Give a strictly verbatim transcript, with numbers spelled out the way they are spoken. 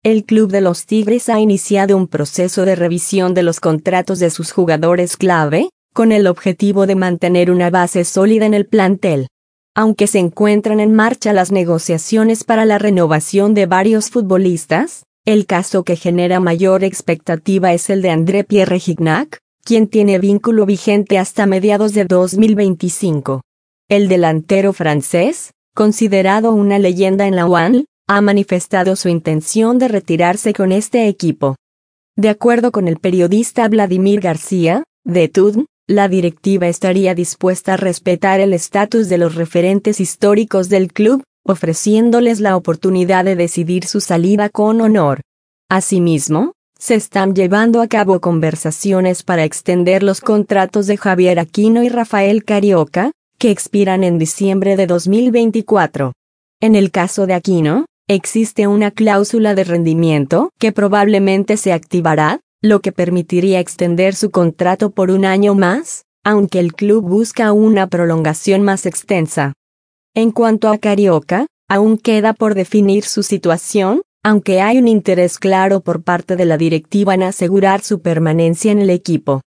El club de los Tigres ha iniciado un proceso de revisión de los contratos de sus jugadores clave, con el objetivo de mantener una base sólida en el plantel. Aunque se encuentran en marcha las negociaciones para la renovación de varios futbolistas, el caso que genera mayor expectativa es el de André Pierre Gignac, quien tiene vínculo vigente hasta mediados de dos mil veinticinco. El delantero francés, considerado una leyenda en la U A N, ha manifestado su intención de retirarse con este equipo. De acuerdo con el periodista Vladimir García, de T U D N, la directiva estaría dispuesta a respetar el estatus de los referentes históricos del club, ofreciéndoles la oportunidad de decidir su salida con honor. Asimismo, se están llevando a cabo conversaciones para extender los contratos de Javier Aquino y Rafael Carioca, que expiran en diciembre de dos mil veinticuatro. En el caso de Aquino, existe una cláusula de rendimiento que probablemente se activará, lo que permitiría extender su contrato por un año más, aunque el club busca una prolongación más extensa. En cuanto a Carioca, aún queda por definir su situación, aunque hay un interés claro por parte de la directiva en asegurar su permanencia en el equipo.